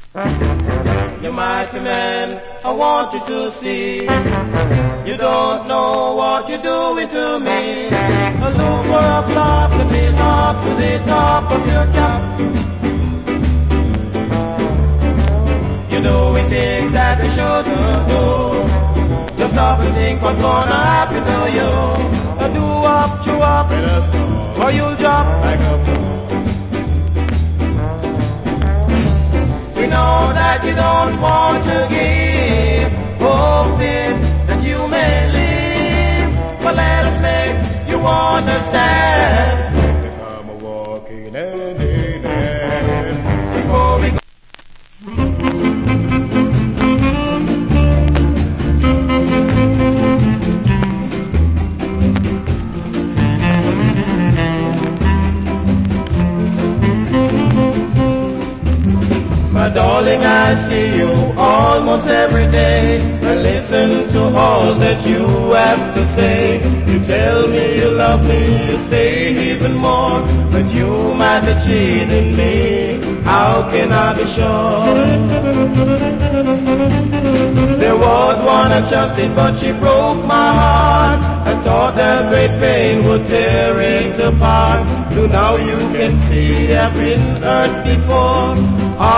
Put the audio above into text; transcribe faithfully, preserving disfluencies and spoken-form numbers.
You mighty man, I want you to see. You don't know what you're doing to me. A look for a flop to be up to the top of your cap. You doing things that you shouldn't do. Just stop and think what's gonna happen to you. Now do up, chew up, or you'll drop like a floor. We know that you don't want to give, hoping that you may live. But let us make you understand. Become a walking hand before we go. My darling, I see you almost every day. I listen to all that you have to say. You tell me you love me, you say even more, but you might be cheating me. How can I be sure? There was one I trusted, but she broke my heart. I thought that great pain would tear it apart. So now you can see I've been hurt before.